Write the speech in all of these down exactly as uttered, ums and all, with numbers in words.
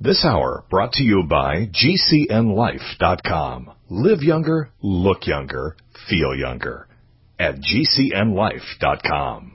This hour brought to you by G C N life dot com. Live younger, look younger, feel younger at G C N life dot com.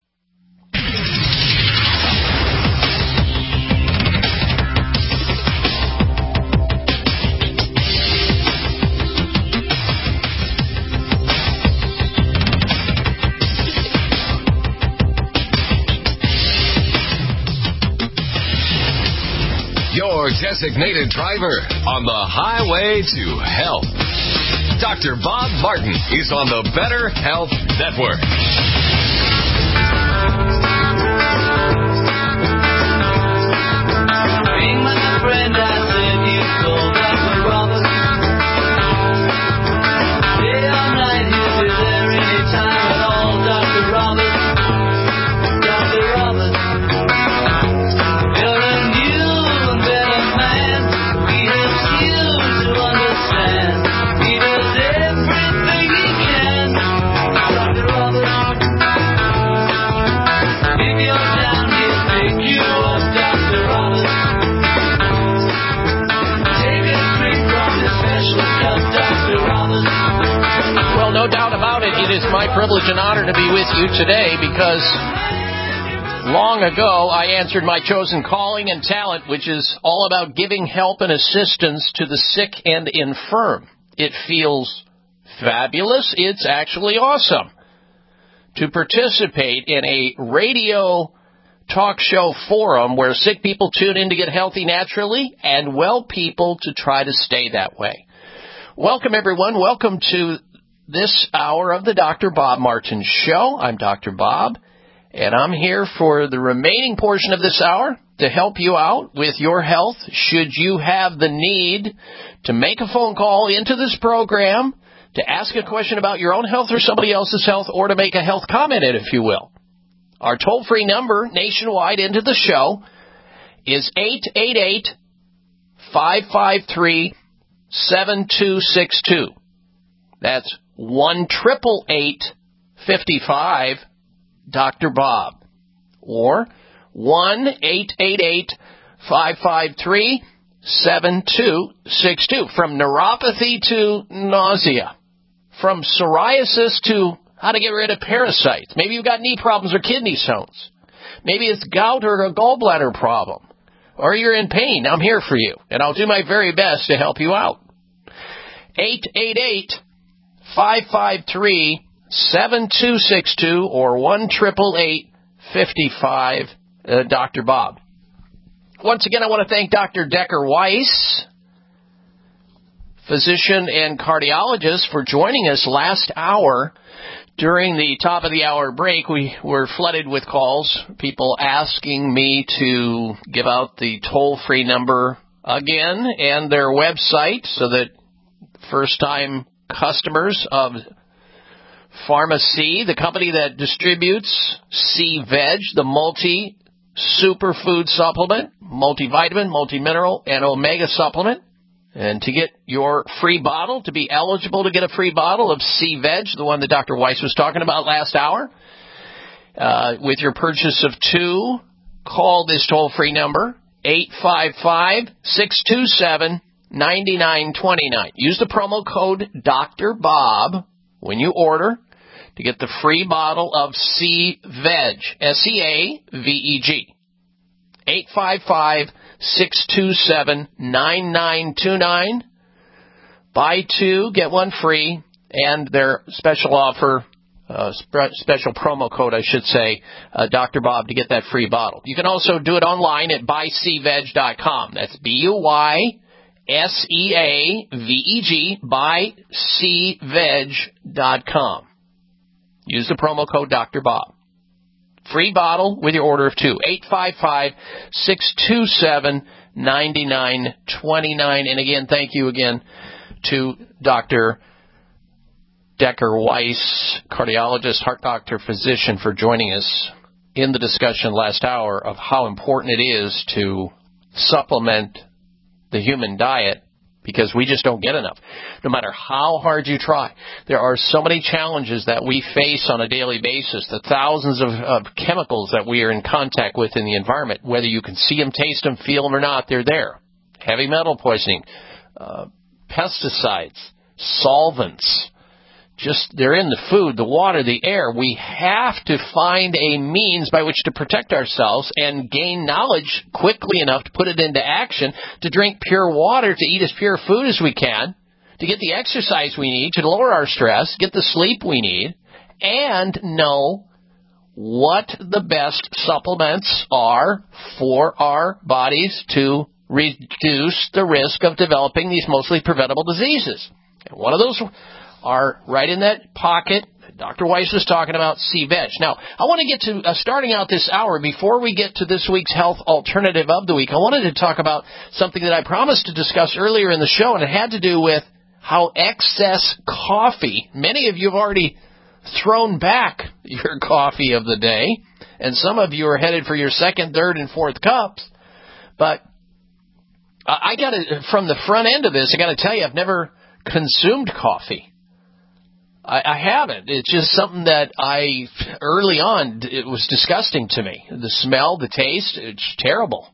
Your designated driver on the highway to health. Doctor Bob Martin is on the Better Health Network. Being my friend, I said you told Doctor Roberts. Day or night, he'll be there anytime at all. Doctor Roberts, Doctor Roberts. You're a new and better man. He helps you to understand. He does everything he can. Doctor Roberts. If you're down, he'll pick you up. Doctor Roberts. Take a drink from the special cup. Doctor Roberts. Well, no doubt about it, it is my privilege and honor to be with you today because long ago I answered my chosen calling and talent, which is all about giving help and assistance to the sick and infirm. It feels fabulous. It's actually awesome to participate in a radio talk show forum where sick people tune in to get healthy naturally and well people to try to stay that way. Welcome, everyone. Welcome to this hour of the Doctor Bob Martin Show. I'm Doctor Bob, and I'm here for the remaining portion of this hour to help you out with your health should you have the need to make a phone call into this program to ask a question about your own health or somebody else's health or to make a health comment, if you will. Our toll-free number nationwide into the show is eight eight eight, five five three, seven two six two. That's one triple eight fifty five Doctor Bob, or one eight eight eight, five five three, seven two six two. From neuropathy to nausea, from psoriasis to how to get rid of parasites. Maybe you've got knee problems or kidney stones. Maybe it's gout or a gallbladder problem, or you're in pain. I'm here for you, and I'll do my very best to help you out. eight eight eight, five five three, seven two six two or one triple eight fifty five uh, Doctor Bob. Once again, I want to thank Doctor Decker Weiss, physician and cardiologist, for joining us last hour. During the top of the hour break, we were flooded with calls, people asking me to give out the toll-free number again and their website so that first-time customers of Pharmacy, the company that distributes C-Veg, the multi-superfood supplement, multivitamin, multimineral, and omega supplement. And to get your free bottle, to be eligible to get a free bottle of C-Veg, the one that Doctor Weiss was talking about last hour, uh, with your purchase of two, call this toll-free number, eight five five, six two seven, nine nine two nine. Use the promo code Doctor Bob when you order to get the free bottle of C-Veg, S E A V E G. eight five five, six two seven, nine nine two nine. Buy two, get one free, and their special offer, uh, spe- special promo code, I should say, uh, Doctor Bob, to get that free bottle. You can also do it online at buy c veg dot com. That's B U Y S E A V E G, buy c veg dot com. Use the promo code Doctor Bob. Free bottle with your order of two. eight five five, six two seven, nine nine two nine. And again, thank you again to Doctor Decker Weiss, cardiologist, heart doctor, physician, for joining us in the discussion last hour of how important it is to supplement the human diet, because we just don't get enough. No matter how hard you try, there are so many challenges that we face on a daily basis, the thousands of, of chemicals that we are in contact with in the environment. Whether you can see them, taste them, feel them or not, they're there. heavy metal poisoning, uh, pesticides, solvents. Just, they're in the food, the water, the air. We have to find a means by which to protect ourselves and gain knowledge quickly enough to put it into action, to drink pure water, to eat as pure food as we can, to get the exercise we need, to lower our stress, get the sleep we need, and know what the best supplements are for our bodies to reduce the risk of developing these mostly preventable diseases. And one of those are right in that pocket Doctor Weiss was talking about, C-Veg. Now, I want to get to, uh, starting out this hour, before we get to this week's health alternative of the week, I wanted to talk about something that I promised to discuss earlier in the show, and it had to do with how excess coffee, many of you have already thrown back your coffee of the day, and some of you are headed for your second, third, and fourth cups, but I got to, from the front end of this, I got to tell you, I've never consumed coffee. I, I haven't. It's just something that I, early on, it was disgusting to me. The smell, the taste, it's terrible.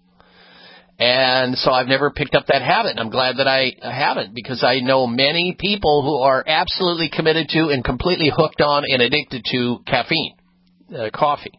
And so I've never picked up that habit. I'm glad that I haven't, because I know many people who are absolutely committed to and completely hooked on and addicted to caffeine, uh, coffee.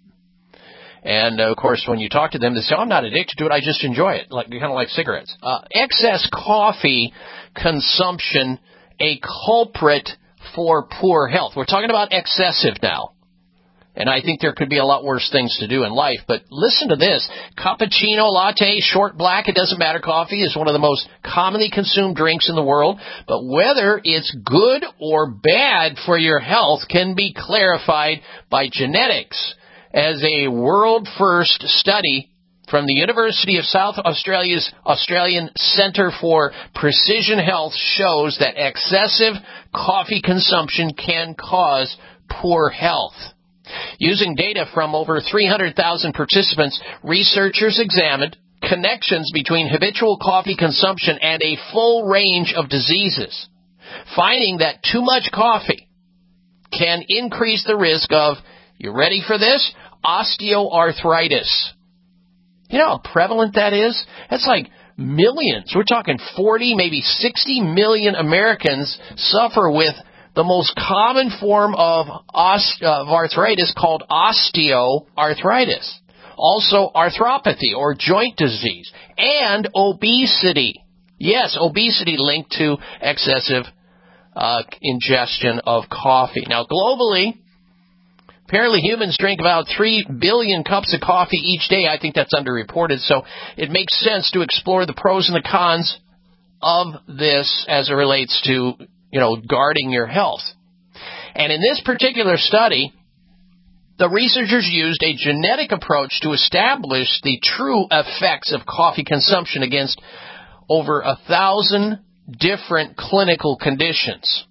And, uh, of course, when you talk to them, they say, oh, I'm not addicted to it, I just enjoy it, like kind of like cigarettes. Uh, excess coffee consumption, a culprit for poor health. We're talking about excessive now. And I think there could be a lot worse things to do in life. But listen to this. Cappuccino, latte, short black, it doesn't matter. Coffee is one of the most commonly consumed drinks in the world. But whether it's good or bad for your health can be clarified by genetics. As a world-first study from the University of South Australia's Australian Centre for Precision Health shows that excessive coffee consumption can cause poor health. Using data from over three hundred thousand participants, researchers examined connections between habitual coffee consumption and a full range of diseases, finding that too much coffee can increase the risk of, you ready for this, osteoarthritis. You know how prevalent that is? That's like millions. We're talking forty, maybe sixty million Americans suffer with the most common form of, oste- of arthritis called osteoarthritis. Also arthropathy or joint disease and obesity. Yes, obesity linked to excessive uh, ingestion of coffee. Now, globally, apparently humans drink about three billion cups of coffee each day. I think that's underreported, so it makes sense to explore the pros and the cons of this as it relates to, you know, guarding your health. And in this particular study, the researchers used a genetic approach to establish the true effects of coffee consumption against over a thousand different clinical conditions.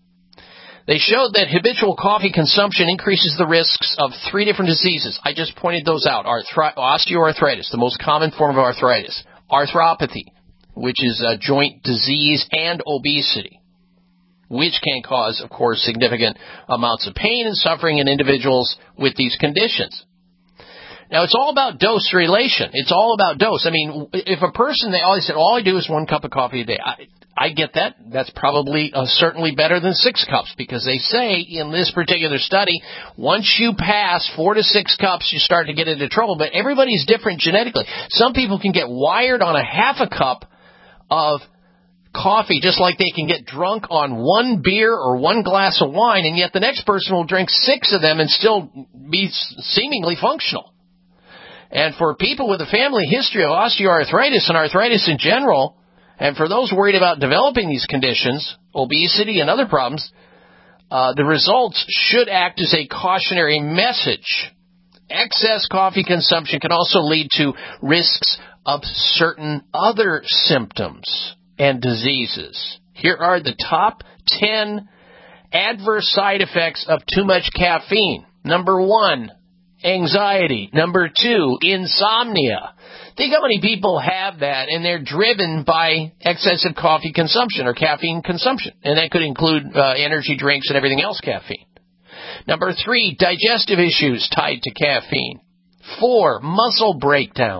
They showed that habitual coffee consumption increases the risks of three different diseases. I just pointed those out. Arthri- osteoarthritis, the most common form of arthritis. Arthropathy, which is a joint disease, and obesity, which can cause, of course, significant amounts of pain and suffering in individuals with these conditions. Now, it's all about dose relation. It's all about dose. I mean, if a person, they always said, all I do is one cup of coffee a day. I, I get that. That's probably uh, certainly better than six cups, because they say in this particular study, once you pass four to six cups, you start to get into trouble. But everybody's different genetically. Some people can get wired on a half a cup of coffee, just like they can get drunk on one beer or one glass of wine, and yet the next person will drink six of them and still be seemingly functional. And for people with a family history of osteoarthritis and arthritis in general, and for those worried about developing these conditions, obesity and other problems, uh, the results should act as a cautionary message. Excess coffee consumption can also lead to risks of certain other symptoms and diseases. Here are the top ten adverse side effects of too much caffeine. Number one, anxiety. Number two, insomnia. Think how many people have that, and they're driven by excessive coffee consumption or caffeine consumption. And that could include uh, energy drinks and everything else caffeine. Number three, digestive issues tied to caffeine. Four, muscle breakdown.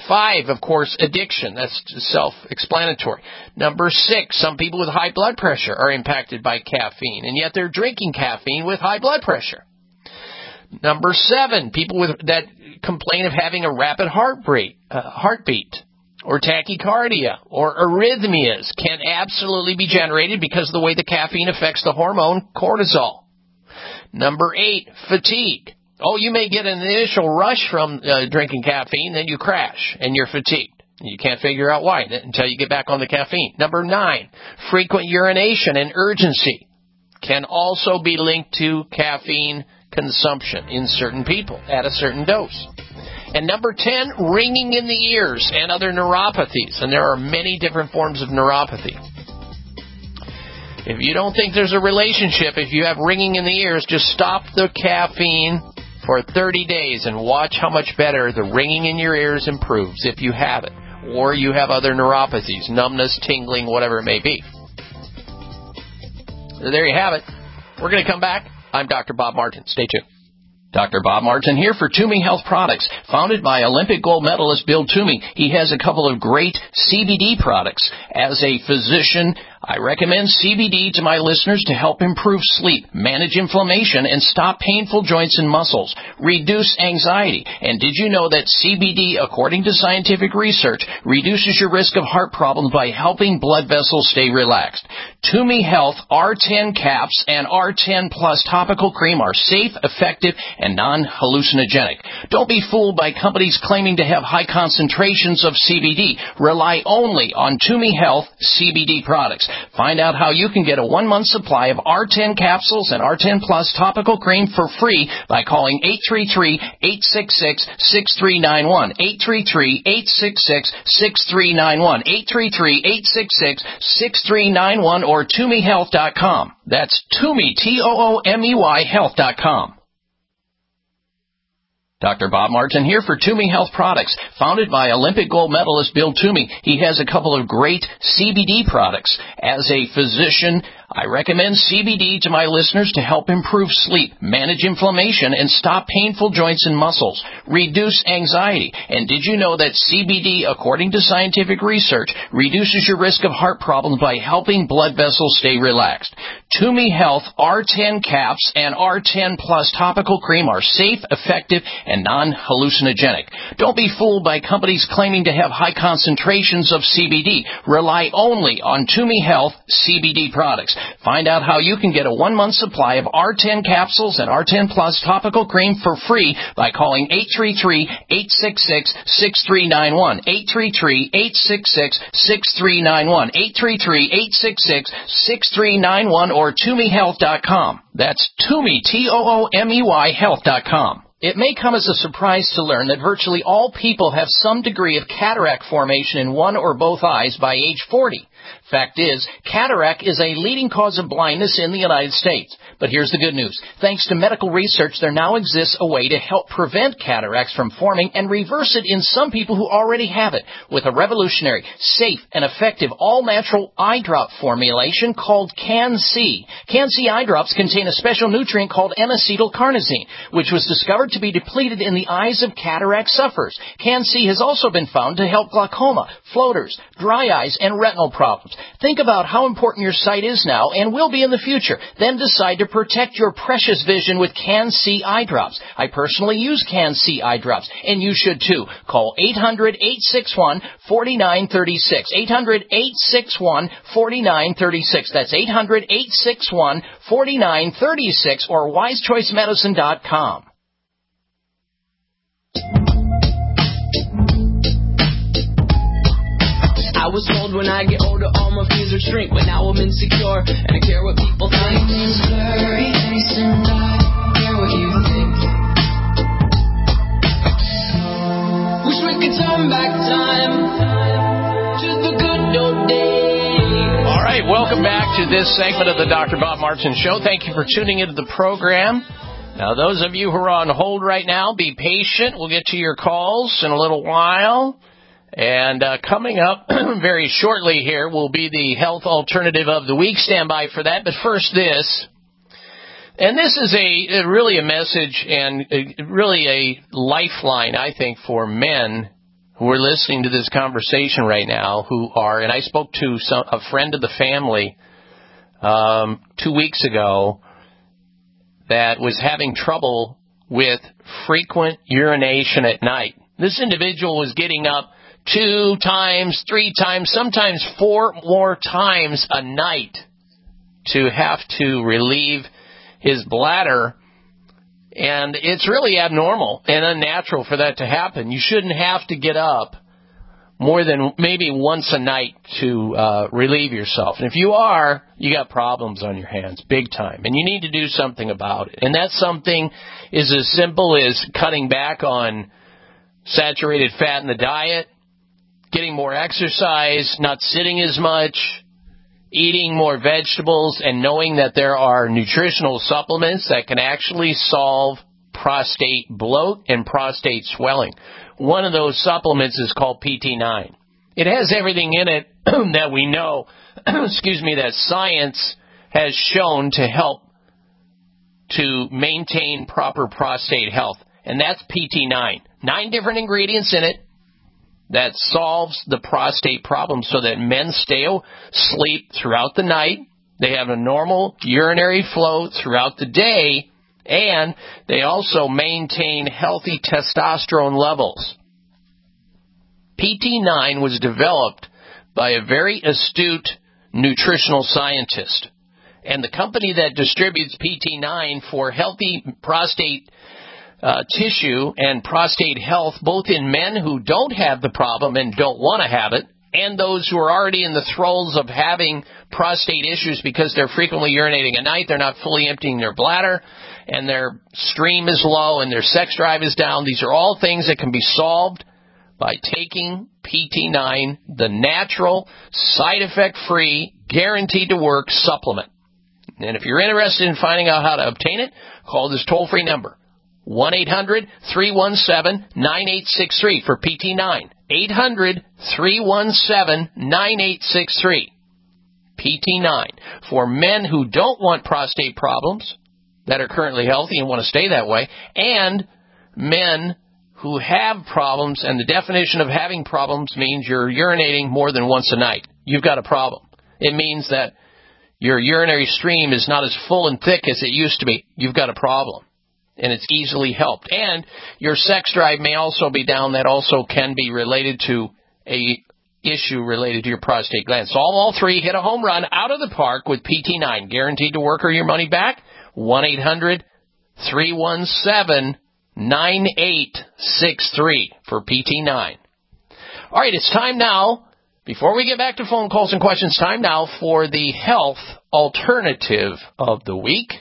Five, of course, addiction. That's self-explanatory. Number six, some people with high blood pressure are impacted by caffeine, and yet they're drinking caffeine with high blood pressure. Number seven, people with that complain of having a rapid heartbeat, uh, heartbeat or tachycardia or arrhythmias can absolutely be generated because of the way the caffeine affects the hormone cortisol. Number eight, fatigue. Oh, you may get an initial rush from uh, drinking caffeine, then you crash and you're fatigued. You can't figure out why until you get back on the caffeine. Number nine, frequent urination and urgency can also be linked to caffeine consumption in certain people at a certain dose. And number ten, ringing in the ears and other neuropathies. And there are many different forms of neuropathy. If you don't think there's a relationship, if you have ringing in the ears, just stop the caffeine for thirty days and watch how much better the ringing in your ears improves if you have it. Or you have other neuropathies, numbness, tingling, whatever it may be. So there you have it. We're going to come back. I'm Doctor Bob Martin. Stay tuned. Doctor Bob Martin here for Toomey Health Products. Founded by Olympic gold medalist Bill Toomey, he has a couple of great C B D products. As a physician, I recommend C B D to my listeners to help improve sleep, manage inflammation, and stop painful joints and muscles, reduce anxiety. And did you know that C B D, according to scientific research, reduces your risk of heart problems by helping blood vessels stay relaxed? Toomey Health R ten caps and R ten plus topical cream are safe, effective, and non-hallucinogenic. Don't be fooled by companies claiming to have high concentrations of C B D. Rely only on Toomey Health C B D products. Find out how you can get a one-month supply of R ten capsules and R ten plus topical cream for free by calling eight three three, eight six six, six three nine one, eight three three, eight six six, six three nine one, eight three three, eight six six, six three nine one, or Toomey Health dot com. That's Toomey, T O O M E Y, health dot com. Doctor Bob Martin here for Toomey Health Products. Founded by Olympic gold medalist Bill Toomey, he has a couple of great C B D products. As a physician, I recommend C B D to my listeners to help improve sleep, manage inflammation, and stop painful joints and muscles, reduce anxiety. And did you know that C B D, according to scientific research, reduces your risk of heart problems by helping blood vessels stay relaxed? Toomey Health R ten caps and R ten plus topical cream are safe, effective, and non-hallucinogenic. Don't be fooled by companies claiming to have high concentrations of C B D. Rely only on Toomey Health C B D products. Find out how you can get a one-month supply of R ten capsules and R ten plus topical cream for free by calling eight three three, eight six six, six three nine one, eight three three, eight six six, six three nine one, eight three three, eight six six, six three nine one, or Toomey Health dot com. That's Toomey, T O O M E Y, health dot com. It may come as a surprise to learn that virtually all people have some degree of cataract formation in one or both eyes by age forty. Fact is, cataract is a leading cause of blindness in the United States. But here's the good news. Thanks to medical research, there now exists a way to help prevent cataracts from forming and reverse it in some people who already have it with a revolutionary, safe, and effective all-natural eye drop formulation called Can-C. Can-C eye drops contain a special nutrient called N-acetylcarnosine, which was discovered to be depleted in the eyes of cataract sufferers. Can-C has also been found to help glaucoma, floaters, dry eyes, and retinal problems. Think about how important your sight is now and will be in the future. Then decide to protect your precious vision with Can-C eye drops. I personally use Can-C eye drops, and you should too. Call eight hundred, eight six one, four nine three six. eight hundred, eight six one, four nine three six. That's eight hundred, eight six one, four nine three six or wise choice medicine dot com. I was told when I get older all my fears would shrink, but now I'm insecure and I care what people think. Things blurry face and I care what you think. Wish we could turn back time to the good old days. All right, welcome back to this segment of the Doctor Bob Martin Show. Thank you for tuning into the program. Now, those of you who are on hold right now, be patient. We'll get to your calls in a little while. And uh, coming up very shortly here will be the Health Alternative of the Week. Stand by for that. But first this. And this is a really a message and a, really a lifeline, I think, for men who are listening to this conversation right now who are, and I spoke to some, a friend of the family um, two weeks ago that was having trouble with frequent urination at night. This individual was getting up two times, three times, sometimes four more times a night to have to relieve his bladder. And it's really abnormal and unnatural for that to happen. You shouldn't have to get up more than maybe once a night to uh, relieve yourself. And if you are, you got problems on your hands, big time. And you need to do something about it. And that something is as simple as cutting back on saturated fat in the diet, getting more exercise, not sitting as much, eating more vegetables, and knowing that there are nutritional supplements that can actually solve prostate bloat and prostate swelling. One of those supplements is called P T nine. It has everything in it that we know, excuse me, that science has shown to help to maintain proper prostate health, and that's P T nine. Nine different ingredients in it that solves the prostate problem so that men stay asleep throughout the night, they have a normal urinary flow throughout the day, and they also maintain healthy testosterone levels. P T nine was developed by a very astute nutritional scientist, and the company that distributes P T nine for healthy prostate Uh, tissue and prostate health, both in men who don't have the problem and don't want to have it, and those who are already in the throes of having prostate issues because they're frequently urinating at night, they're not fully emptying their bladder, and their stream is low and their sex drive is down. These are all things that can be solved by taking P T nine, the natural, side effect free, guaranteed to work supplement. And if you're interested in finding out how to obtain it, call this toll-free number, one eight hundred three one seven nine eight six three for P T nine. eight hundred three one seven nine eight six three. P T nine. For men who don't want prostate problems, that are currently healthy and want to stay that way, and men who have problems, and the definition of having problems means you're urinating more than once a night. You've got a problem. It means that your urinary stream is not as full and thick as it used to be. You've got a problem. And it's easily helped. And your sex drive may also be down. That also can be related to a issue related to your prostate gland. So all three hit a home run out of the park with P T nine. Guaranteed to work or your money back. one eight hundred three one seven nine eight six three for P T nine. All right, it's time now, before we get back to phone calls and questions, time now for the health alternative of the week.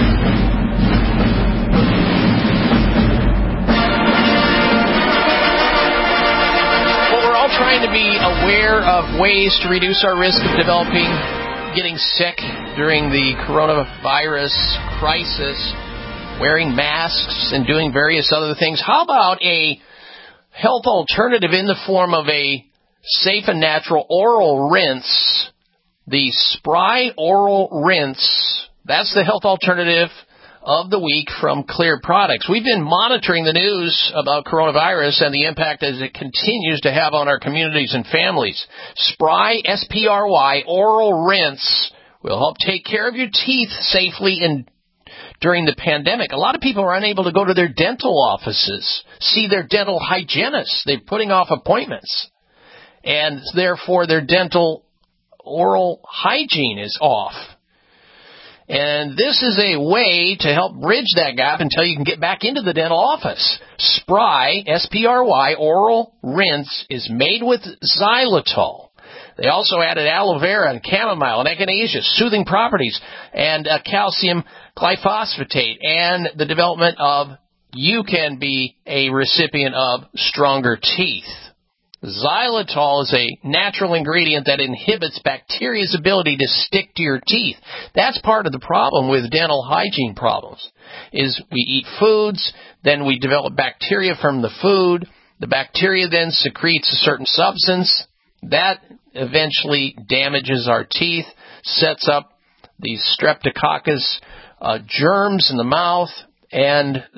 Trying to be aware of ways to reduce our risk of developing, getting sick during the coronavirus crisis, wearing masks and doing various other things. How about a health alternative in the form of a safe and natural oral rinse, the Spry Oral Rinse? That's the health alternative of the week from Clear Products. We've been monitoring the news about coronavirus and the impact as it continues to have on our communities and families. Spry, S P R Y, Oral Rinse will help take care of your teeth safely in, during the pandemic. A lot of people are unable to go to their dental offices, see their dental hygienist. They're putting off appointments, and therefore their dental oral hygiene is off. And this is a way to help bridge that gap until you can get back into the dental office. Spry, S P R Y, Oral Rinse is made with xylitol. They also added aloe vera and chamomile and echinacea, soothing properties, and uh, calcium glyphosate, and the development of you can be a recipient of stronger teeth. Xylitol is a natural ingredient that inhibits bacteria's ability to stick to your teeth. That's part of the problem with dental hygiene problems, is we eat foods, then we develop bacteria from the food. The bacteria then secretes a certain substance. That eventually damages our teeth, sets up these streptococcus uh, germs in the mouth, and it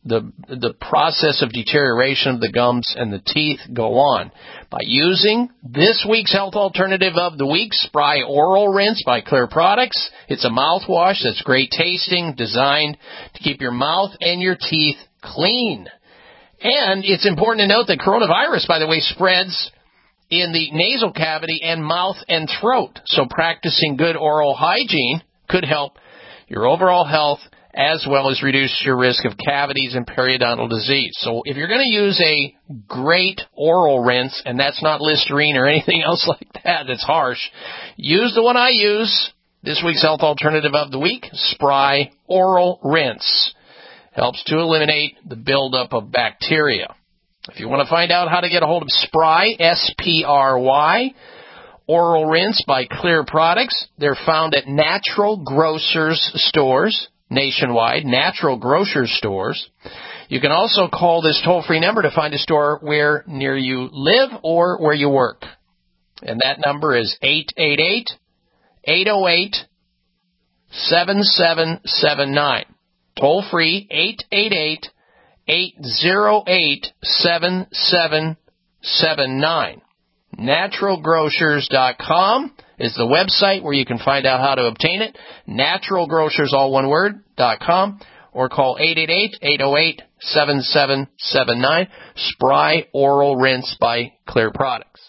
the the process of deterioration of the gums and the teeth go on. By using this week's health alternative of the week, Spry Oral Rinse by Clear Products. It's a mouthwash that's great tasting, designed to keep your mouth and your teeth clean. And it's important to note that coronavirus, by the way, spreads in the nasal cavity and mouth and throat. So practicing good oral hygiene could help your overall health as well as reduce your risk of cavities and periodontal disease. So if you're going to use a great oral rinse, and that's not Listerine or anything else like that that's harsh, use the one I use, this week's health alternative of the week, Spry Oral Rinse. Helps to eliminate the buildup of bacteria. If you want to find out how to get a hold of Spry, S P R Y, Oral Rinse by Clear Products, they're found at Natural Grocers stores nationwide, Natural Grocers stores. You can also call this toll-free number to find a store where near you live or where you work. And that number is eight eight eight, eight oh eight, seven seven seven nine. Toll-free, eight eight eight, eight oh eight, seven seven seven nine. natural grocers dot com is the website where you can find out how to obtain it. Natural Grocers, all one word, dot com, or call eight eight eight, eight oh eight, seven seven seven nine. Spry Oral Rinse by Clear Products.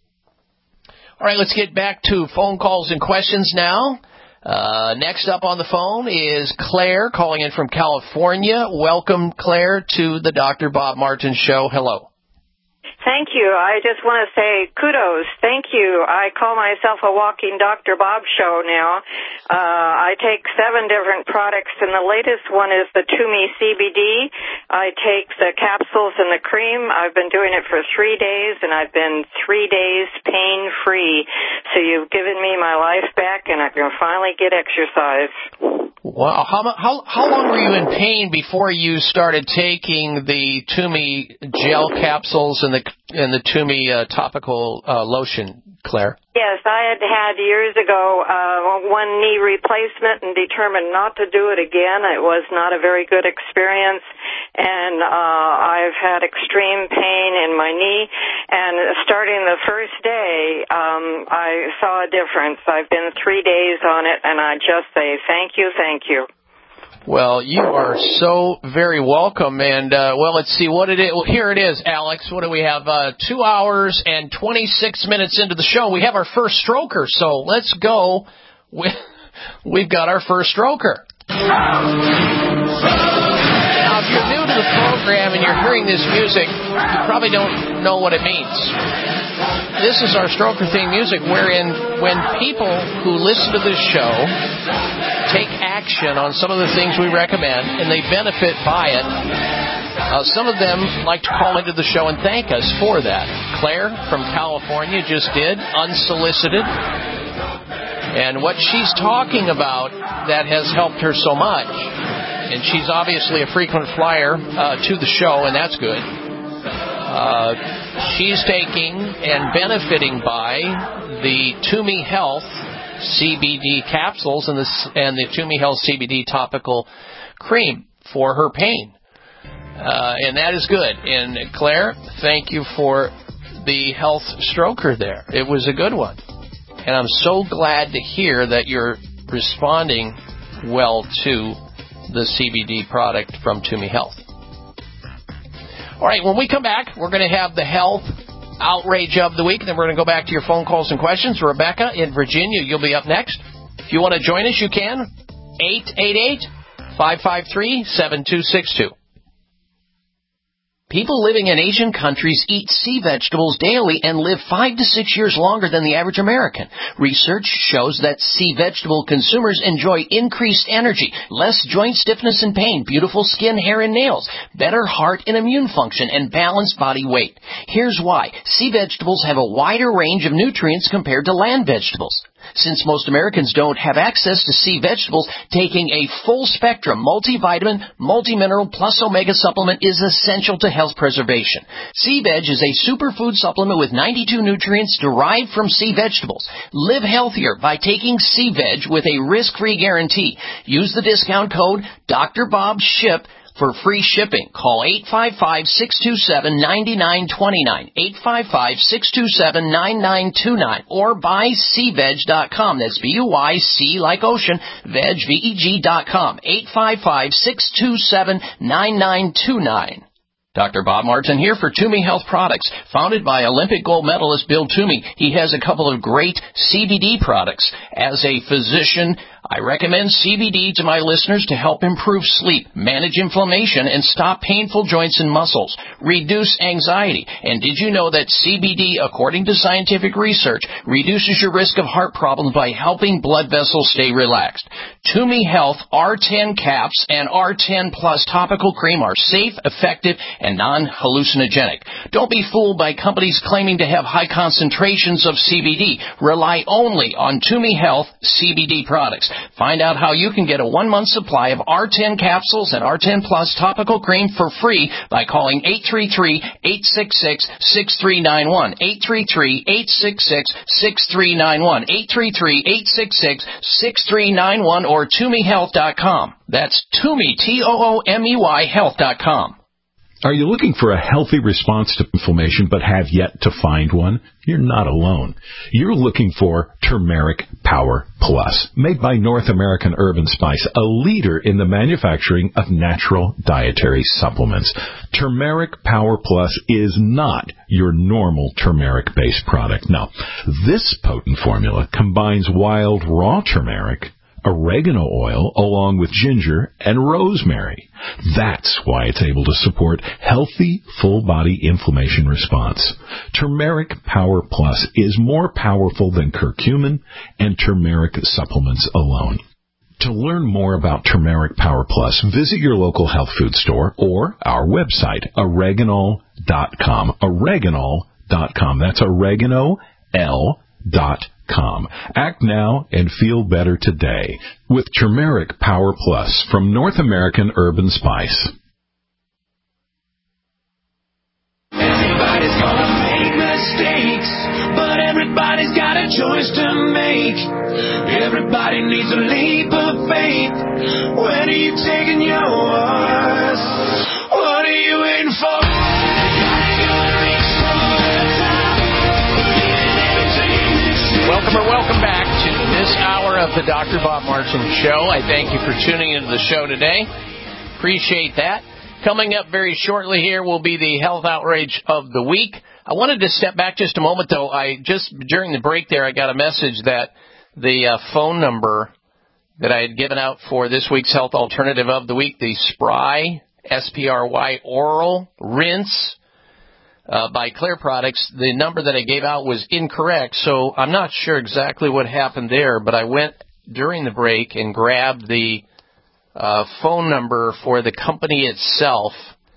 All right, let's get back to phone calls and questions now. Uh, next up on the phone is Claire calling in from California. Welcome, Claire, to the Doctor Bob Martin Show. Hello. Thank you. I just want to say kudos. Thank you. I call myself a walking Doctor Bob show now. Uh, I take seven different products, and the latest one is the Toomey C B D. I take the capsules and the cream. I've been doing it for three days, and I've been three days pain-free. So you've given me my life back, and I can finally get exercise. Wow. How, how, how long were you in pain before you started taking the Toomey gel capsules and the and the Toomey uh, topical uh, lotion, Claire? Yes, I had had years ago uh, one knee replacement and determined not to do it again. It was not a very good experience, and uh, I've had extreme pain in my knee. And starting the first day, um, I saw a difference. I've been three days on it, and I just say thank you, thank you. Well, you are so very welcome, and, uh, well, let's see what it is. Well, here it is, Alex. What do we have? Uh, two hours and twenty-six minutes into the show. We have our first stroker, so let's go. We, we've got our first stroker. Now, if you're new to the program and you're hearing this music, you probably don't know what it means. This is our stroker theme music, wherein when people who listen to this show take action on some of the things we recommend and they benefit by it, uh, some of them like to call into the show and thank us for that. Claire from California just did, unsolicited. And what she's talking about that has helped her so much, and she's obviously a frequent flyer uh, to the show, and that's good. Uh, she's taking and benefiting by the Toomey Health C B D capsules and the, and the Toomey Health C B D topical cream for her pain. Uh, and that is good. And Claire, thank you for the health stroker there. It was a good one. And I'm so glad to hear that you're responding well to the C B D product from Toomey Health. All right, when we come back, we're going to have the health outrage of the week, and then we're going to go back to your phone calls and questions. Rebecca in Virginia, you'll be up next. If you want to join us, you can. eight eight eight, five five three, seven two six two. People living in Asian countries eat sea vegetables daily and live five to six years longer than the average American. Research shows that sea vegetable consumers enjoy increased energy, less joint stiffness and pain, beautiful skin, hair, and nails, better heart and immune function, and balanced body weight. Here's why. Sea vegetables have a wider range of nutrients compared to land vegetables. Since most Americans don't have access to sea vegetables, taking a full-spectrum multivitamin, multimineral, plus omega supplement is essential to health preservation. Sea Veg is a superfood supplement with ninety-two nutrients derived from sea vegetables. Live healthier by taking Sea Veg with a risk-free guarantee. Use the discount code Doctor Bob Ship for free shipping. Call eight five five, six two seven, nine nine two nine, eight five five, six two seven, nine nine two nine, or buy c veg dot com. That's B U Y C like ocean, veg, V E G dot com, eight five five, six two seven, nine nine two nine. Doctor Bob Martin here for Toomey Health Products. Founded by Olympic gold medalist Bill Toomey, he has a couple of great C B D products. As a physician, I recommend C B D to my listeners to help improve sleep, manage inflammation, and stop painful joints and muscles, reduce anxiety. And did you know that C B D, according to scientific research, reduces your risk of heart problems by helping blood vessels stay relaxed? Toomey Health R ten caps and R ten plus topical cream are safe, effective, and non-hallucinogenic. Don't be fooled by companies claiming to have high concentrations of C B D. Rely only on Toomey Health C B D products. Find out how you can get a one-month supply of R ten capsules and R ten plus topical cream for free by calling eight three three, eight six six, six three nine one, eight three three, eight six six, six three nine one, eight three three, eight six six, six three nine one, or toomey health dot com. That's Toomey, T O O M E Y, health dot com. Are you looking for a healthy response to inflammation but have yet to find one? You're not alone. You're looking for Turmeric Power Plus, made by North American Herb and Spice, a leader in the manufacturing of natural dietary supplements. Turmeric Power Plus is not your normal turmeric-based product. No, this potent formula combines wild raw turmeric, oregano oil, along with ginger and rosemary. That's why it's able to support healthy, full-body inflammation response. Turmeric Power Plus is more powerful than curcumin and turmeric supplements alone. To learn more about Turmeric Power Plus, visit your local health food store or our website, oregano dot com. oregano dot com. That's oregano, L, dot com. Act now and feel better today with Turmeric Power Plus from North American Herb and Spice. Everybody's gonna make mistakes, but everybody's got a choice to make. Everybody needs a leap of faith. When are you taking yours? What are you waiting for? Welcome or welcome back to this hour of the Doctor Bob Martin Show. I thank you for tuning into the show today. Appreciate that. Coming up very shortly here will be the health outrage of the week. I wanted to step back just a moment, though. I just, during the break there, I got a message that the uh, phone number that I had given out for this week's health alternative of the week, the Spry, S P R Y, oral rinse, Uh, by Clear Products, the number that I gave out was incorrect, so I'm not sure exactly what happened there, but I went during the break and grabbed the uh, phone number for the company itself,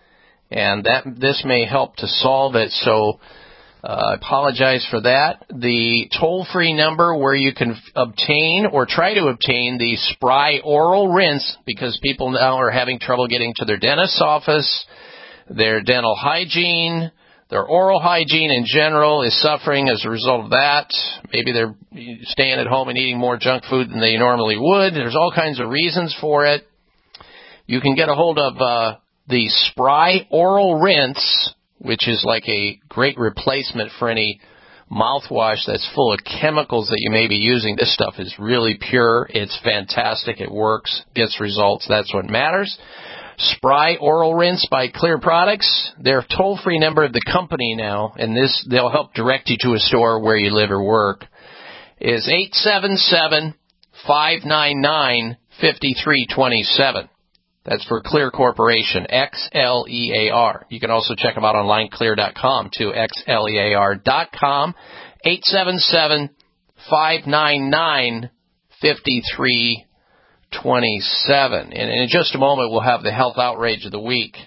and that this may help to solve it, so uh, I apologize for that. The toll-free number where you can f- obtain or try to obtain the Spry Oral Rinse, because people now are having trouble getting to their dentist's office, their dental hygiene, their oral hygiene in general is suffering as a result of that. Maybe they're staying at home and eating more junk food than they normally would. There's all kinds of reasons for it. You can get a hold of uh, the Spry Oral Rinse, which is like a great replacement for any mouthwash that's full of chemicals that you may be using. This stuff is really pure. It's fantastic. It works, gets results. That's what matters. Spry Oral Rinse by Clear Products. Their toll-free number of the company now, and this they'll help direct you to a store where you live or work, is eight seven seven, five nine nine, five three two seven. That's for Clear Corporation, X L E A R. You can also check them out online, clear dot com, too, X L E A R dot com, eight seven seven, five nine nine, five three twenty-seven. And in just a moment, we'll have the health outrage of the week.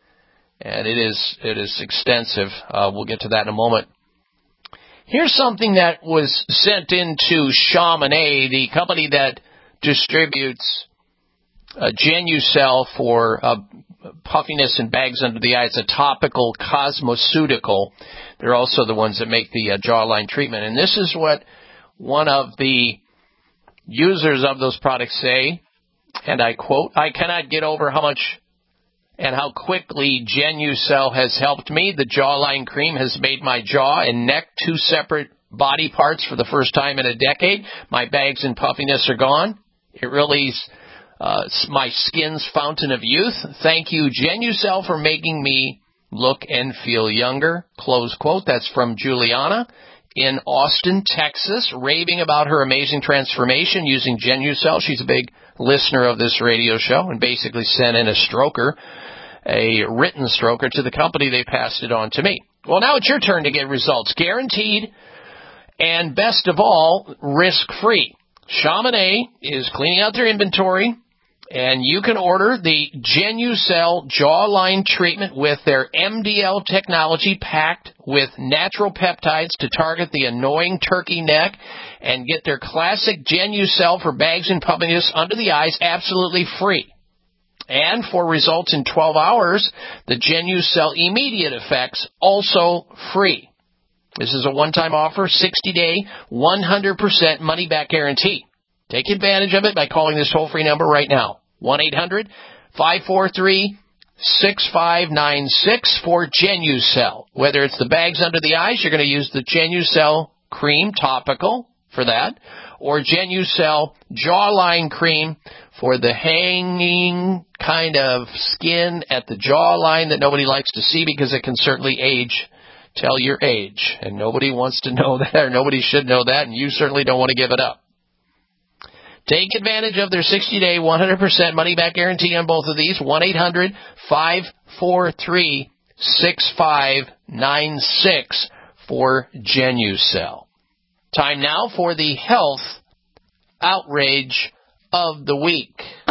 And it is it is extensive. Uh, we'll get to that in a moment. Here's something that was sent into Chamonix, the company that distributes uh, Genucel for uh, puffiness and bags under the eye. It's a topical cosmeceutical. They're also the ones that make the uh, jawline treatment. And this is what one of the users of those products say, and I quote, "I cannot get over how much and how quickly Genucel has helped me. The jawline cream has made my jaw and neck two separate body parts for the first time in a decade. My bags and puffiness are gone. It really is uh, my skin's fountain of youth. Thank you, Genucel, for making me look and feel younger. Close quote. That's from Juliana in Austin, Texas, raving about her amazing transformation using Genucel. She's a big listener of this radio show and basically sent in a stroker, a written stroker to the company. They passed it on to me. Well, now it's your turn to get results. Guaranteed and, best of all, risk-free. Chamonix is cleaning out their inventory, and you can order the Genucel jawline treatment with their M D L technology packed with natural peptides to target the annoying turkey neck and get their classic Genucel for bags and puffiness under the eyes absolutely free. And for results in twelve hours, the Genucel Immediate Effects also free. This is a one-time offer, sixty-day, one hundred percent money-back guarantee. Take advantage of it by calling this toll-free number right now, one eight hundred five four three six five nine six for Genucel. Whether it's the bags under the eyes, you're going to use the Genucel cream topical for that, or Genucel jawline cream for the hanging kind of skin at the jawline that nobody likes to see because it can certainly age, tell your age. And nobody wants to know that, or nobody should know that, and you certainly don't want to give it up. Take advantage of their sixty-day, one hundred percent money-back guarantee on both of these, one eight hundred five four three six five nine six for Genucel. Time now for the health outrage of the week. Jeez,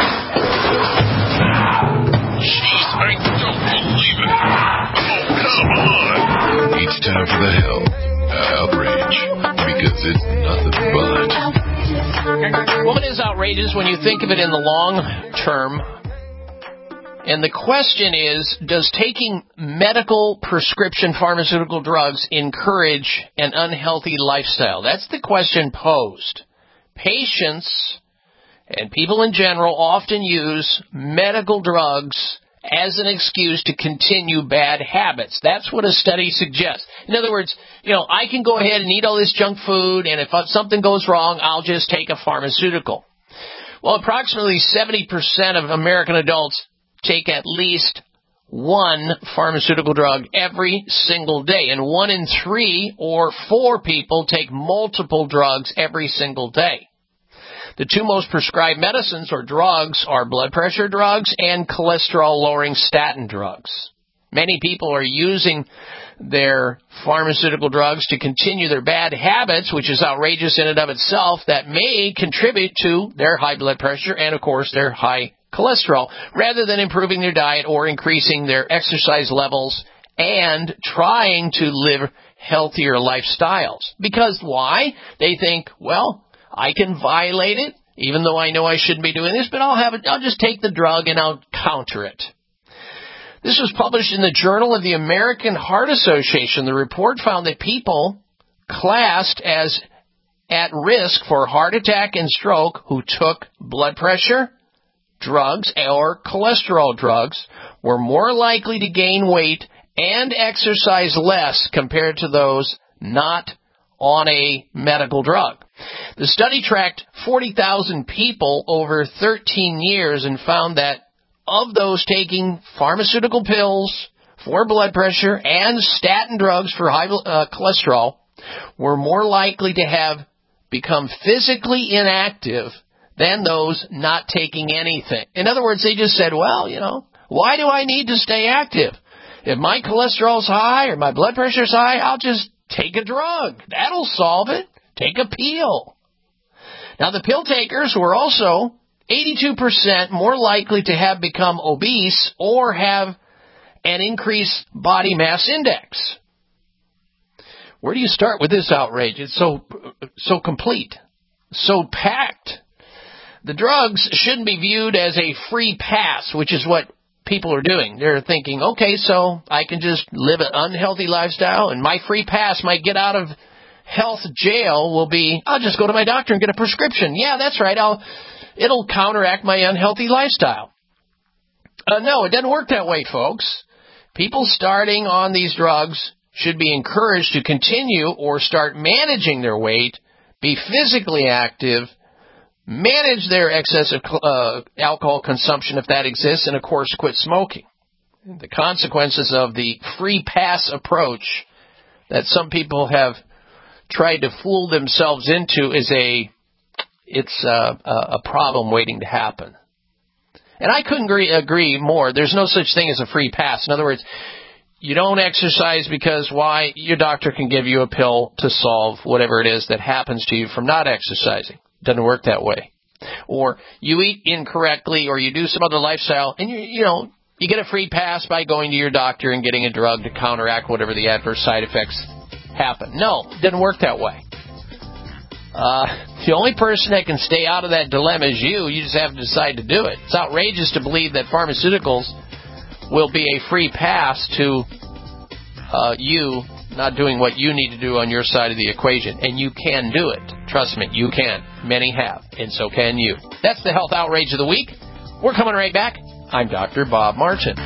I don't believe it. Oh, come on. It's time for the health outrage, because it's nothing but... Well, it is outrageous when you think of it in the long term. And the question is, does taking medical prescription pharmaceutical drugs encourage an unhealthy lifestyle? That's the question posed. Patients and people in general often use medical drugs as an excuse to continue bad habits. That's what a study suggests. In other words, you know, I can go ahead and eat all this junk food, and if something goes wrong, I'll just take a pharmaceutical. Well, approximately seventy percent of American adults take at least one pharmaceutical drug every single day, and one in three or four people take multiple drugs every single day. The two most prescribed medicines or drugs are blood pressure drugs and cholesterol-lowering statin drugs. Many people are using their pharmaceutical drugs to continue their bad habits, which is outrageous in and of itself, that may contribute to their high blood pressure and, of course, their high cholesterol, rather than improving their diet or increasing their exercise levels and trying to live healthier lifestyles. Because why? They think, well, I can violate it, even though I know I shouldn't be doing this, but I'll have it, I'll just take the drug and I'll counter it. This was published in the Journal of the American Heart Association. The report found that people classed as at risk for heart attack and stroke who took blood pressure drugs or cholesterol drugs were more likely to gain weight and exercise less compared to those not on a medical drug. The study tracked forty thousand people over thirteen years and found that of those taking pharmaceutical pills for blood pressure and statin drugs for high uh, cholesterol were more likely to have become physically inactive than those not taking anything. In other words, they just said, well, you know, why do I need to stay active? If my cholesterol's high or my blood pressure's high, I'll just take a drug. That'll solve it. Take a pill. Now, the pill takers were also eighty-two percent more likely to have become obese or have an increased body mass index. Where do you start with this outrage? It's so so complete, so packed. The drugs shouldn't be viewed as a free pass, which is what people are doing. They're thinking, okay, so I can just live an unhealthy lifestyle, and my free pass, my get out of health jail will be, I'll just go to my doctor and get a prescription. Yeah, that's right. I'll, it'll counteract my unhealthy lifestyle. Uh, no, it doesn't work that way, folks. People starting on these drugs should be encouraged to continue or start managing their weight, be physically active, manage their excessive uh, alcohol consumption if that exists, and, of course, quit smoking. The consequences of the free pass approach that some people have tried to fool themselves into is a it's a, a problem waiting to happen. And I couldn't agree, agree more. There's no such thing as a free pass. In other words, you don't exercise because why? Your doctor can give you a pill to solve whatever it is that happens to you from not exercising. It doesn't work that way. Or you eat incorrectly or you do some other lifestyle and you, you know, you get a free pass by going to your doctor and getting a drug to counteract whatever the adverse side effects happen. No, it doesn't work that way. Uh, the only person that can stay out of that dilemma is you. You just have to decide to do it. It's outrageous to believe that pharmaceuticals will be a free pass to uh, you not doing what you need to do on your side of the equation. And you can do it. Trust me, you can. Many have, and so can you. That's the Health Outrage of the Week. We're coming right back. I'm Doctor Bob Martin.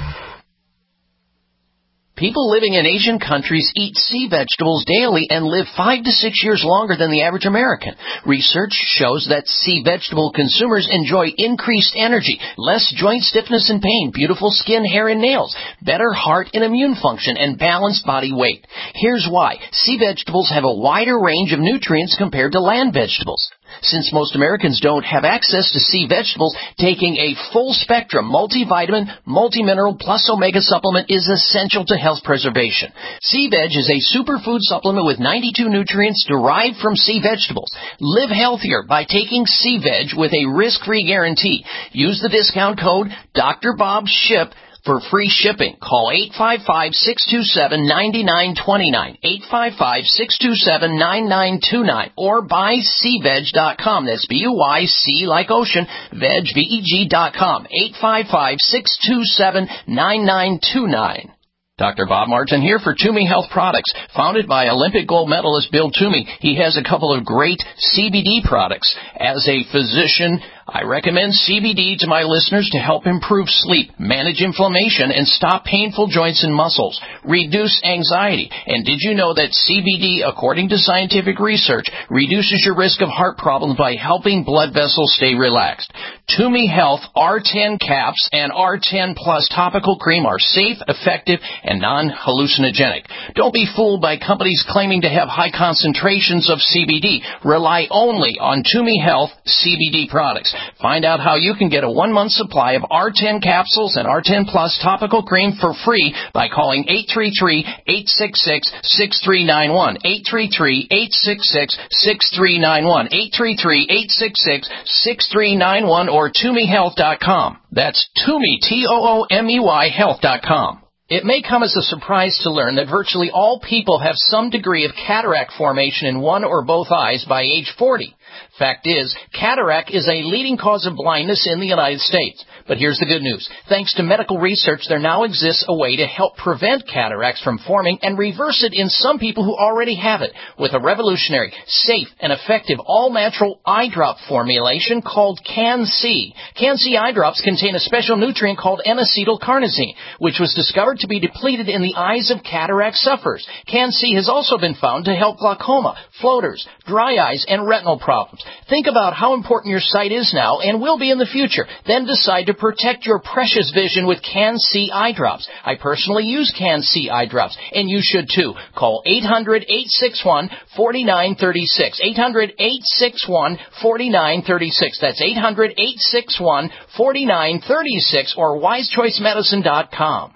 People living in Asian countries eat sea vegetables daily and live five to six years longer than the average American. Research shows that sea vegetable consumers enjoy increased energy, less joint stiffness and pain, beautiful skin, hair, and nails, better heart and immune function, and balanced body weight. Here's why. Sea vegetables have a wider range of nutrients compared to land vegetables. Since most Americans don't have access to sea vegetables, taking a full-spectrum multivitamin, multimineral, plus omega supplement is essential to health preservation. Sea Veg is a superfood supplement with ninety-two nutrients derived from sea vegetables. Live healthier by taking Sea Veg with a risk-free guarantee. Use the discount code Doctor Bob Ship for free shipping. Call eight five five, six two seven, nine nine two nine, eight five five, six two seven, nine nine two nine, or buy sea veg dot com. That's B U Y C like ocean, veg, V E G dot com, eight five five, six two seven, nine nine two nine. Doctor Bob Martin here for Toomey Health Products. Founded by Olympic gold medalist Bill Toomey, he has a couple of great C B D products. As a physician, I recommend C B D to my listeners to help improve sleep, manage inflammation, and stop painful joints and muscles, reduce anxiety. And did you know that C B D, according to scientific research, reduces your risk of heart problems by helping blood vessels stay relaxed? Toomey Health R ten caps and R ten plus topical cream are safe, effective, and non-hallucinogenic. Don't be fooled by companies claiming to have high concentrations of C B D. Rely only on Toomey Health C B D products. Find out how you can get a one-month supply of R ten capsules and R ten plus topical cream for free by calling eight three three, eight six six, six three nine one, eight three three, eight six six, six three nine one, eight three three, eight six six, six three nine one, or Toomey Health dot com. That's Toomey, T O O M E Y, health dot com. It may come as a surprise to learn that virtually all people have some degree of cataract formation in one or both eyes by age forty. Fact is, cataract is a leading cause of blindness in the United States. But here's the good news. Thanks to medical research, there now exists a way to help prevent cataracts from forming and reverse it in some people who already have it with a revolutionary, safe, and effective all-natural eye drop formulation called Can-C. Can-C eye drops contain a special nutrient called N-acetylcarnosine, which was discovered to be depleted in the eyes of cataract sufferers. Can-C has also been found to help glaucoma, floaters, dry eyes, and retinal problems. Think about how important your sight is now and will be in the future. Then decide to protect your precious vision with Can-C eye drops. I personally use Can-C eye drops, and you should too. Call eight hundred, eight six one, four nine three six. eight hundred, eight six one, four nine three six. That's eight hundred, eight six one, four nine three six or wise choice medicine dot com.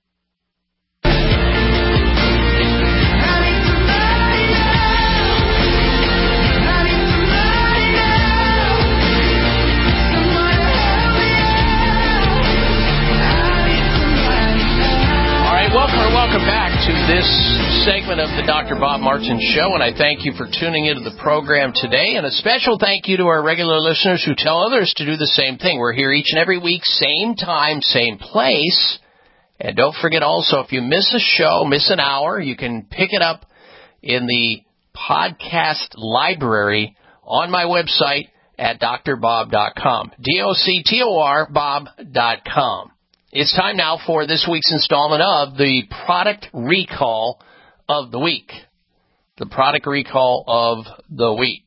Welcome or welcome back to this segment of the Doctor Bob Martin Show, and I thank you for tuning into the program today, and a special thank you to our regular listeners who tell others to do the same thing. We're here each and every week, same time, same place, and don't forget also, if you miss a show, miss an hour, you can pick it up in the podcast library on my website at d r bob dot com. D O C T O R Bob dot com. It's time now for this week's installment of the Product Recall of the Week. The Product Recall of the Week.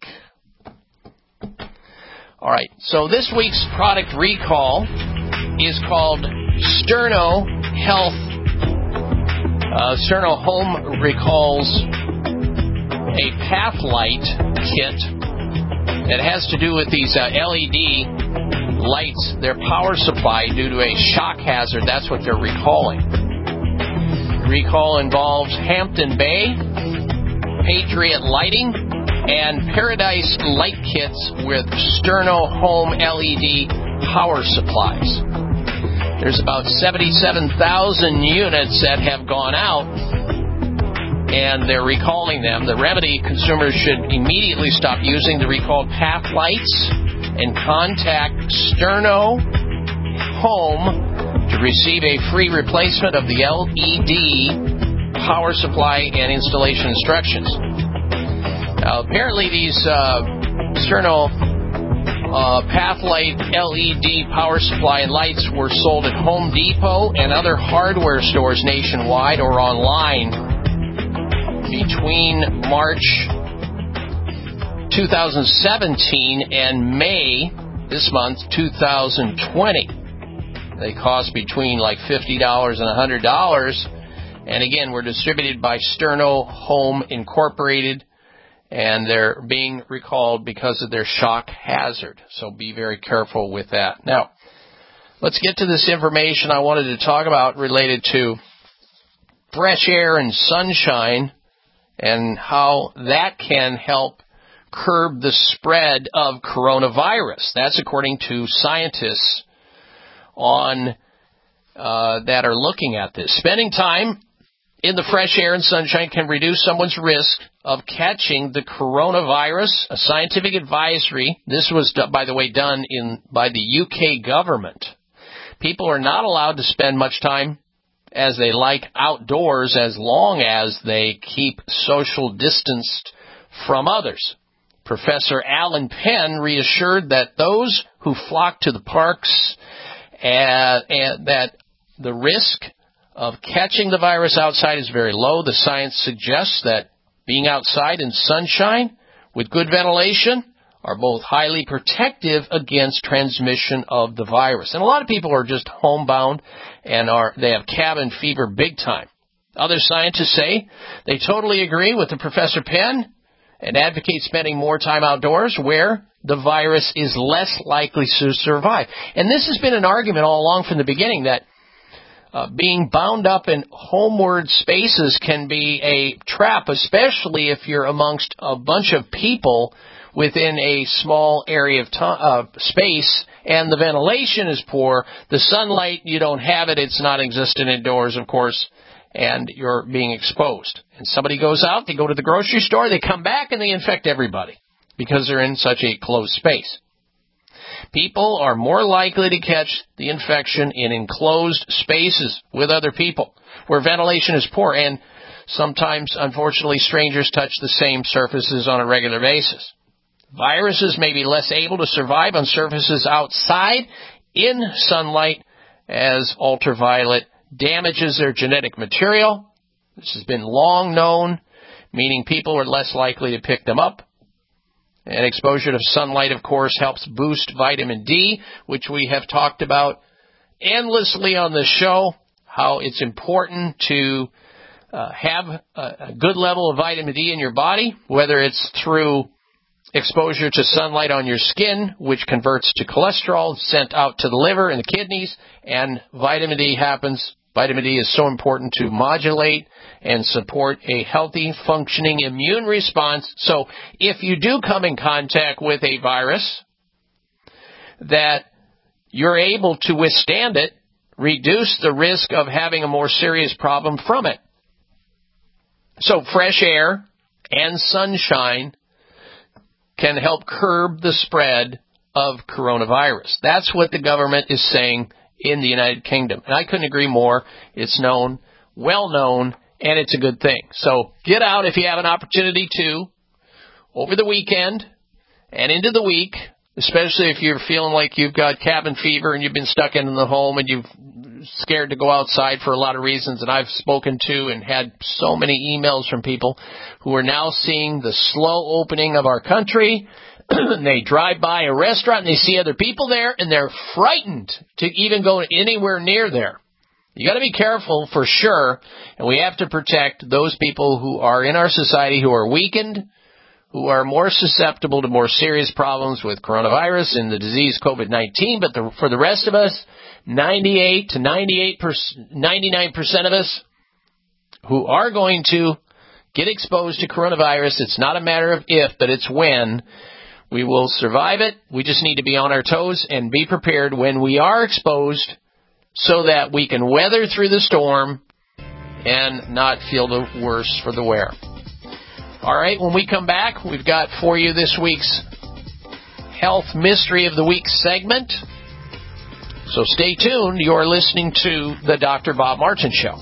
All right, so this week's Product Recall is called Sterno Health. Uh, Sterno Home recalls a Pathlight kit that has to do with these uh, L E D lights, their power supply due to a shock hazard. That's what they're recalling. The recall involves Hampton Bay, Patriot Lighting, and Paradise Light Kits with Sterno Home L E D power supplies. There's about seventy-seven thousand units that have gone out, and they're recalling them. The remedy, consumers should immediately stop using the recalled Pathlights and contact Sterno Home to receive a free replacement of the L E D power supply and installation instructions. Now, apparently these uh, Sterno uh, Pathlight L E D power supply and lights were sold at Home Depot and other hardware stores nationwide or online between March two thousand seventeen and May, this month, two thousand twenty. They cost between like fifty dollars and one hundred dollars. And again, were distributed by Sterno Home Incorporated, and they're being recalled because of their shock hazard. So be very careful with that. Now, let's get to this information I wanted to talk about related to fresh air and sunshine and how that can help curb the spread of coronavirus. That's according to scientists on uh, that are looking at this. Spending time in the fresh air and sunshine can reduce someone's risk of catching the coronavirus. A scientific advisory, this was, by the way, done in by the U K government. People are not allowed to spend much time as they like outdoors as long as they keep social distanced from others. Professor Alan Penn reassured that those who flock to the parks and, and that the risk of catching the virus outside is very low. The science suggests that being outside in sunshine with good ventilation are both highly protective against transmission of the virus. And a lot of people are just homebound and are they have cabin fever big time. Other scientists say they totally agree with the Professor Penn and advocate spending more time outdoors where the virus is less likely to survive. And this has been an argument all along from the beginning that uh, being bound up in homeward spaces can be a trap, especially if you're amongst a bunch of people within a small area of to- uh, space and the ventilation is poor. The sunlight, you don't have it. It's not existent indoors, of course, and you're being exposed. And somebody goes out, they go to the grocery store, they come back, and they infect everybody because they're in such a closed space. People are more likely to catch the infection in enclosed spaces with other people where ventilation is poor, and sometimes, unfortunately, strangers touch the same surfaces on a regular basis. Viruses may be less able to survive on surfaces outside in sunlight as ultraviolet damages their genetic material. This has been long known, meaning people are less likely to pick them up. And exposure to sunlight, of course, helps boost vitamin D, which we have talked about endlessly on the show, how it's important to uh, have a, a good level of vitamin D in your body, whether it's through exposure to sunlight on your skin, which converts to cholesterol, sent out to the liver and the kidneys, and vitamin D happens. Vitamin D is so important to modulate and support a healthy, functioning immune response. So if you do come in contact with a virus, that you're able to withstand it, reduce the risk of having a more serious problem from it. So fresh air and sunshine can help curb the spread of coronavirus. That's what the government is saying in the United Kingdom. And I couldn't agree more. It's known, well known, and it's a good thing. So get out if you have an opportunity to over the weekend and into the week. especially if you're feeling like you've got cabin fever and you've been stuck in the home and you've scared to go outside for a lot of reasons. And I've spoken to and had so many emails from people who are now seeing the slow opening of our country. They drive by a restaurant and they see other people there and they're frightened to even go anywhere near there. You got to be careful for sure, and we have to protect those people who are in our society who are weakened, who are more susceptible to more serious problems with coronavirus and the disease COVID nineteen. But the, for the rest of us, ninety-eight to ninety-eight percent, ninety-nine percent of us who are going to get exposed to coronavirus, it's not a matter of if, but it's when. We will survive it. We just need to be on our toes and be prepared when we are exposed, so that we can weather through the storm and not feel the worse for the wear. All right, when we come back, we've got for you this week's Health Mystery of the Week segment. So stay tuned. You're listening to the Doctor Bob Martin Show.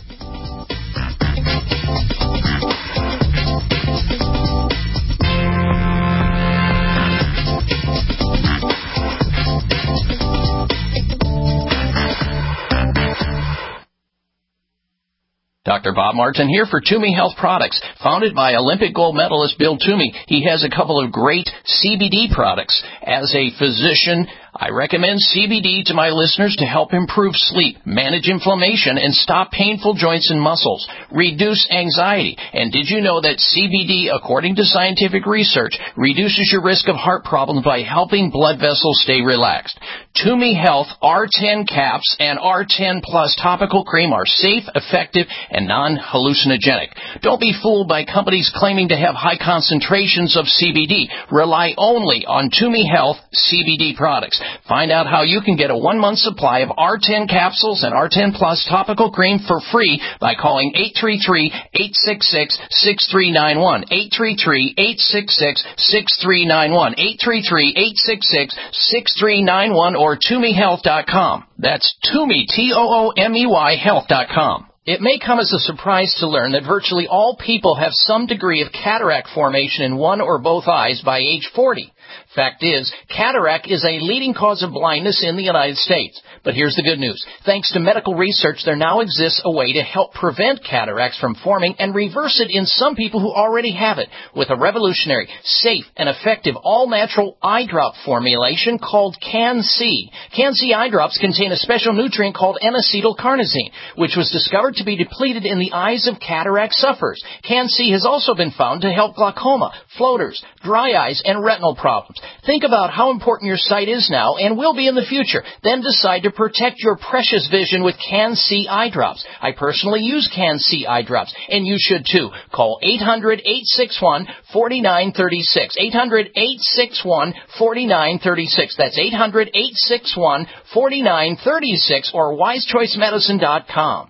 Doctor Bob Martin here for Toomey Health Products. Founded by Olympic gold medalist Bill Toomey, he has a couple of great C B D products. As a physician, I recommend C B D to my listeners to help improve sleep, manage inflammation, and stop painful joints and muscles, reduce anxiety. And did you know that C B D, according to scientific research, reduces your risk of heart problems by helping blood vessels stay relaxed? Toomey Health R ten caps and R ten plus topical cream are safe, effective, and non-hallucinogenic. Don't be fooled by companies claiming to have high concentrations of C B D. Rely only on Toomey Health C B D products. Find out how you can get a one-month supply of R ten capsules and R ten plus topical cream for free by calling eight three three, eight six six, six three nine one, eight three three, eight six six, six three nine one, eight three three, eight six six, six three nine one, or toomey health dot com. That's Toomey, T O O M E Y, health dot com. It may come as a surprise to learn that virtually all people have some degree of cataract formation in one or both eyes by age forty. Fact is, cataract is a leading cause of blindness in the United States. But here's the good news. Thanks to medical research, there now exists a way to help prevent cataracts from forming and reverse it in some people who already have it with a revolutionary, safe, and effective all-natural eye drop formulation called Can-C. Can-C eye drops contain a special nutrient called N-acetylcarnosine, which was discovered to be depleted in the eyes of cataract sufferers. Can-C has also been found to help glaucoma, floaters, dry eyes, and retinal problems. Think about how important your sight is now and will be in the future. Then decide to protect your precious vision with Can-C eye drops. I personally use Can-C eye drops, and you should too. Call eight hundred, eight six one, four nine three six. eight hundred, eight six one, four nine three six. That's eight hundred, eight six one, four nine three six or wise choice medicine dot com.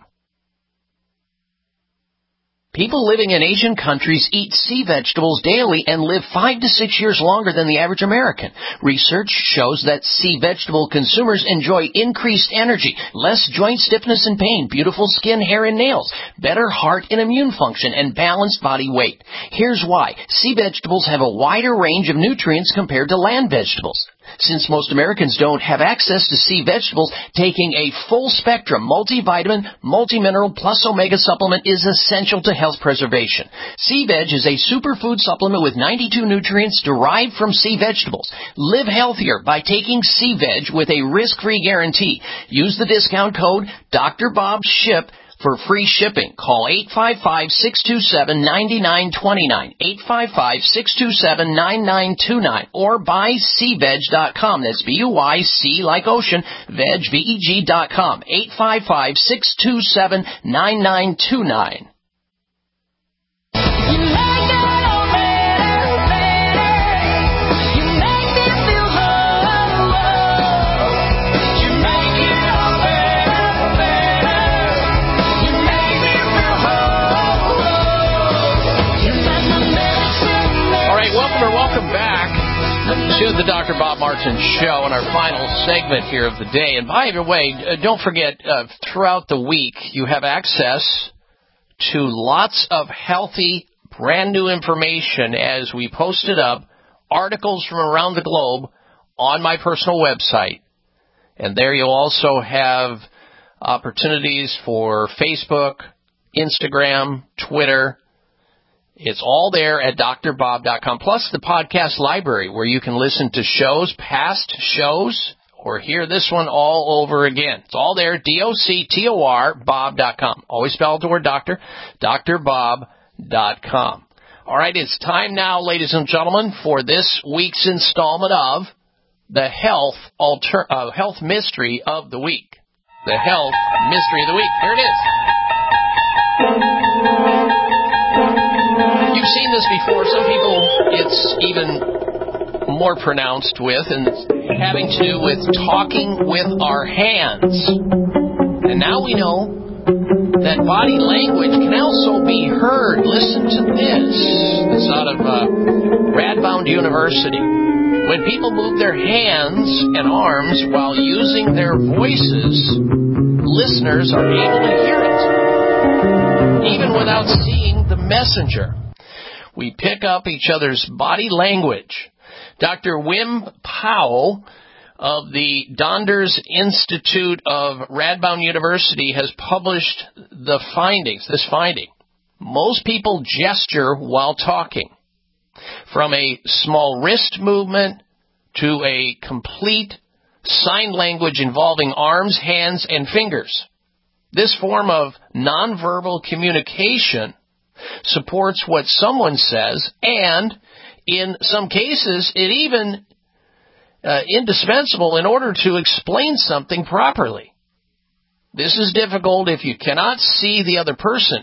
People living in Asian countries eat sea vegetables daily and live five to six years longer than the average American. Research shows that sea vegetable consumers enjoy increased energy, less joint stiffness and pain, beautiful skin, hair, and nails, better heart and immune function, and balanced body weight. Here's why. Sea vegetables have a wider range of nutrients compared to land vegetables. Since most Americans don't have access to sea vegetables, taking a full-spectrum multivitamin, multimineral, plus omega supplement is essential to health preservation. Sea Veg is a superfood supplement with ninety-two nutrients derived from sea vegetables. Live healthier by taking Sea Veg with a risk-free guarantee. Use the discount code Doctor Bob Ship for free shipping. Call eight five five, six two seven, nine nine two nine, eight five five, six two seven, nine nine two nine, or buy sea veg dot com. That's B U Y C like ocean, veg, V E G dot com, eight five five, six two seven, nine nine two nine. Welcome back to the Doctor Bob Martin Show and our final segment here of the day. And by the way, uh, don't forget, uh, throughout the week, you have access to lots of healthy, brand new information as we post it up, articles from around the globe, on my personal website. And there you'll also have opportunities for Facebook, Instagram, Twitter. It's all there at D R bob dot com, plus the podcast library where you can listen to shows, past shows, or hear this one all over again. It's all there, D O C T O R, Bob dot com. Always spell the word doctor, D R bob dot com. All right, it's time now, ladies and gentlemen, for this week's installment of the Health Alter- uh, Health Mystery of the Week. The Health Mystery of the Week. Here it is. You've seen this before. Some people, it's even more pronounced with, and it's having to do with talking with our hands. And now we know that body language can also be heard. Listen to this. It's out of uh, Radboud University. When people move their hands and arms while using their voices, listeners are able to hear it, even without seeing the messenger. We pick up each other's body language. Doctor Wim Powell of the Donders Institute of Radboud University has published the findings, this finding. Most people gesture while talking, from a small wrist movement to a complete sign language involving arms, hands, and fingers. This form of nonverbal communication supports what someone says, and in some cases, it even uh, indispensable in order to explain something properly. This is difficult if you cannot see the other person.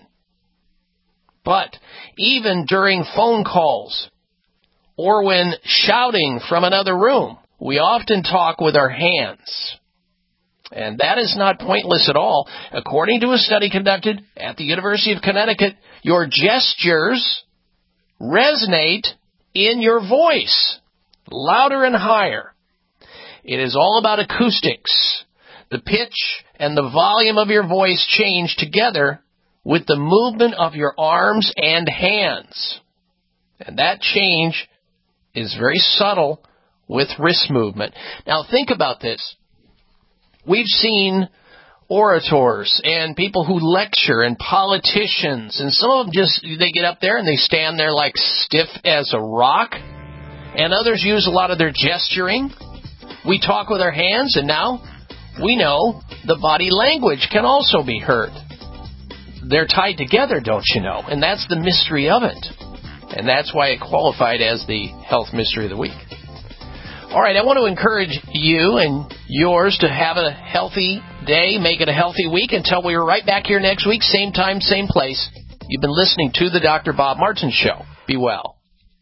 But even during phone calls or when shouting from another room, we often talk with our hands. And that is not pointless at all. According to a study conducted at the University of Connecticut, your gestures resonate in your voice, louder and higher. It is all about acoustics. The pitch and the volume of your voice change together with the movement of your arms and hands. And that change is very subtle with wrist movement. Now think about this. We've seen orators and people who lecture and politicians, and some of them just, they get up there and they stand there like stiff as a rock, and others use a lot of their gesturing. We talk with our hands, and now we know the body language can also be heard. They're tied together, don't you know? And that's the mystery of it. And that's why it qualified as the Health Mystery of the Week. All right, I want to encourage you and yours to have a healthy day, make it a healthy week. Until we are right back here next week, same time, same place. You've been listening to the Doctor Bob Martin Show. Be well.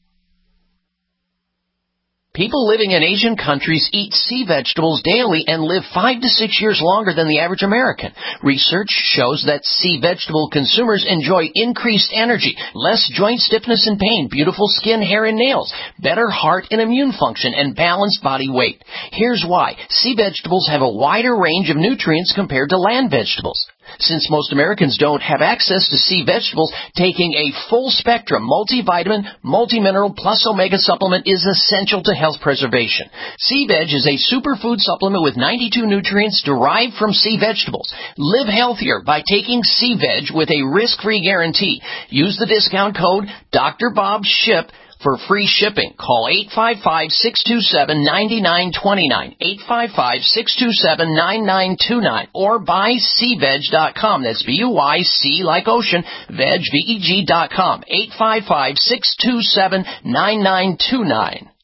People living in Asian countries eat sea vegetables daily and live five to six years longer than the average American. Research shows that sea vegetable consumers enjoy increased energy, less joint stiffness and pain, beautiful skin, hair, and nails, better heart and immune function, and balanced body weight. Here's why. Sea vegetables have a wider range of nutrients compared to land vegetables. Since most Americans don't have access to sea vegetables, taking a full-spectrum multivitamin, multimineral, plus omega supplement is essential to health preservation. Sea Veg is a superfood supplement with ninety-two nutrients derived from sea vegetables. Live healthier by taking Sea Veg with a risk-free guarantee. Use the discount code Doctor Bob Ship for free shipping. Call eight five five, six two seven, nine nine two nine, eight five five, six two seven, nine nine two nine, or buy sea veg dot com. That's B U Y C like ocean, veg, V E G dot com, eight five five, six two seven, nine nine two nine.